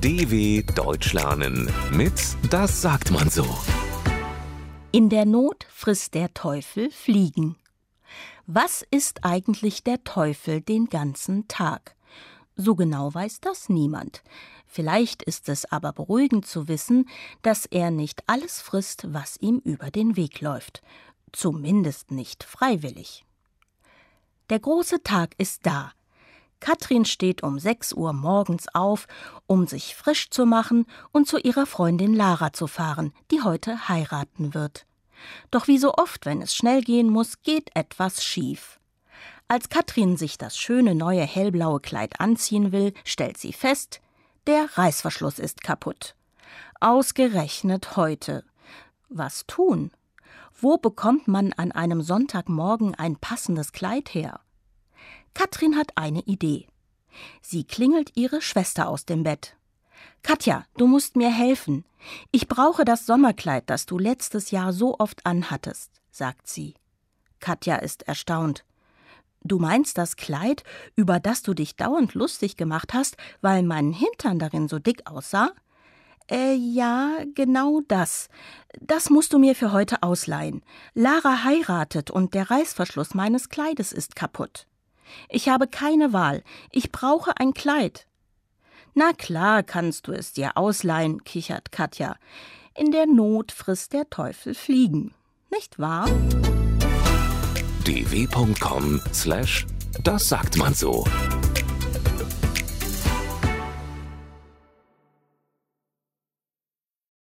DW Deutsch lernen mit Das sagt man so. In der Not frisst der Teufel Fliegen. Was isst eigentlich der Teufel den ganzen Tag? So genau weiß das niemand. Vielleicht ist es aber beruhigend zu wissen, dass er nicht alles frisst, was ihm über den Weg läuft. Zumindest nicht freiwillig. Der große Tag ist da. Katrin steht um 6 Uhr morgens auf, um sich frisch zu machen und zu ihrer Freundin Lara zu fahren, die heute heiraten wird. Doch wie so oft, wenn es schnell gehen muss, geht etwas schief. Als Katrin sich das schöne neue hellblaue Kleid anziehen will, stellt sie fest, der Reißverschluss ist kaputt. Ausgerechnet heute. Was tun? Wo bekommt man an einem Sonntagmorgen ein passendes Kleid her? Katrin hat eine Idee. Sie klingelt ihre Schwester aus dem Bett. »Katja, du musst mir helfen. Ich brauche das Sommerkleid, das du letztes Jahr so oft anhattest«, sagt sie. Katja ist erstaunt. »Du meinst das Kleid, über das du dich dauernd lustig gemacht hast, weil mein Hintern darin so dick aussah?« Ja, genau das. Das musst du mir für heute ausleihen. Lara heiratet und der Reißverschluss meines Kleides ist kaputt. Ich habe keine Wahl. Ich brauche ein Kleid.« »Na klar kannst du es dir ausleihen«, kichert Katja. »In der Not frisst der Teufel Fliegen. Nicht wahr?« dw.com/das sagt man so.